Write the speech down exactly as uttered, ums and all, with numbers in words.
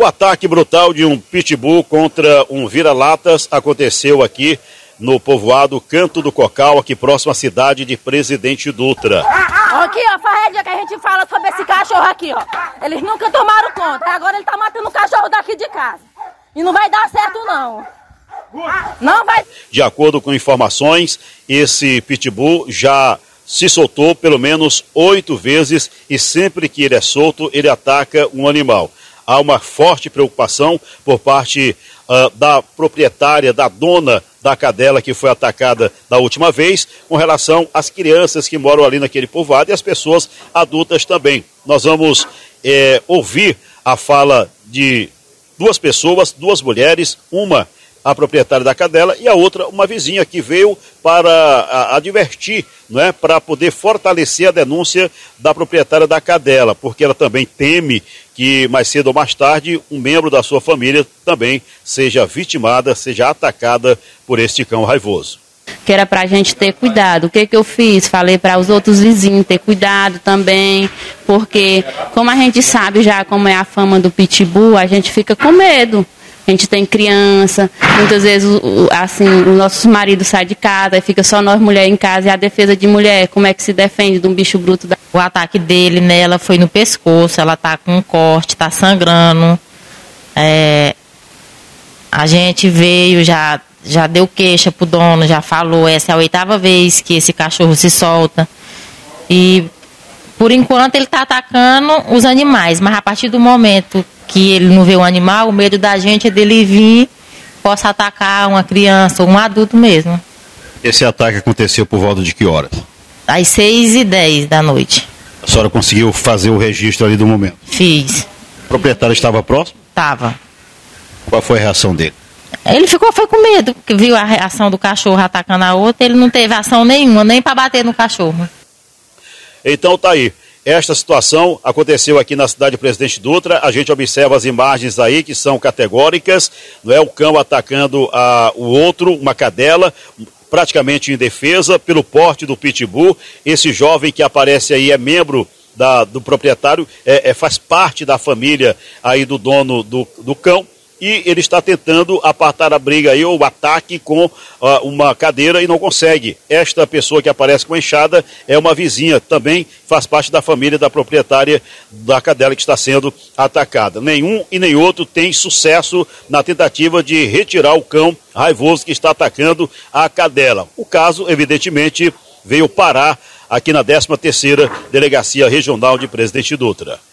O ataque brutal de um pitbull contra um vira-latas aconteceu aqui no povoado Canto do Cocal, aqui próximo à cidade de Presidente Dutra. Aqui, ó, Farredia, que a gente fala sobre esse cachorro aqui, ó. Eles nunca tomaram conta, agora ele tá matando o cachorro daqui de casa. E não vai dar certo, não. Não vai. De acordo com informações, esse pitbull já se soltou pelo menos oito vezes e sempre que ele é solto, ele ataca um animal. Há uma forte preocupação por parte uh, da proprietária, da dona da cadela que foi atacada da última vez, com relação às crianças que moram ali naquele povoado e as pessoas adultas também. Nós vamos é, ouvir a fala de duas pessoas, duas mulheres, uma a proprietária da cadela e a outra uma vizinha que veio para a, advertir, não é, para poder fortalecer a denúncia da proprietária da cadela, porque ela também teme que mais cedo ou mais tarde um membro da sua família também seja vitimada, seja atacada por este cão raivoso. Que era para a gente ter cuidado. O que que eu fiz? Falei para os outros vizinhos ter cuidado também, porque como a gente sabe já como é a fama do pitbull, a gente fica com medo. A gente tem criança, muitas vezes assim, os nossos maridos saem de casa e fica só nós mulheres em casa. E a defesa de mulher, como é que se defende de um bicho bruto? Da... O ataque dele nela foi no pescoço, ela tá com um corte, tá sangrando. É... A gente veio, já, já deu queixa pro dono, já falou, essa é a oitava vez que esse cachorro se solta. E por enquanto ele tá atacando os animais, mas a partir do momento que ele não vê um animal, o medo da gente é dele vir, possa atacar uma criança ou um adulto mesmo. Esse ataque aconteceu por volta de que horas? Às seis e dez da noite. A senhora conseguiu fazer o registro ali do momento? Fiz. O proprietário estava próximo? Estava. Qual foi a reação dele? Ele ficou foi com medo, porque viu a reação do cachorro atacando a outra, ele não teve ação nenhuma, nem para bater no cachorro. Então tá aí. Esta situação aconteceu aqui na cidade de Presidente Dutra. A gente observa as imagens aí que são categóricas, não é? O cão atacando a, o outro, uma cadela, praticamente em defesa pelo porte do pitbull. Esse jovem que aparece aí é membro da, do proprietário, é, é, faz parte da família aí do dono do, do cão. E ele está tentando apartar a briga aí, ou o ataque com uh, uma cadeira e não consegue. Esta pessoa que aparece com a enxada é uma vizinha, também faz parte da família da proprietária da cadela que está sendo atacada. Nenhum e nem outro tem sucesso na tentativa de retirar o cão raivoso que está atacando a cadela. O caso, evidentemente, veio parar aqui na décima terceira Delegacia Regional de Presidente Dutra.